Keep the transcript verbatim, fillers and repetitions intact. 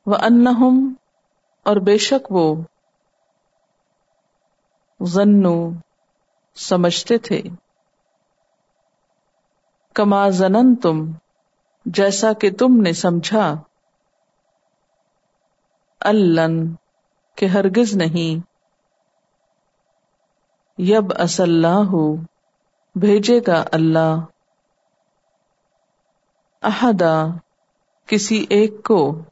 व अन्नहुम और बेशक वो ज़न्नु समझते थे कमा ज़ननतुम जैसा कि तुमने समझा अल्लन के हरगिज नहीं यब असल्लाहु भेजेगा अल्लाह अहदा किसी एक को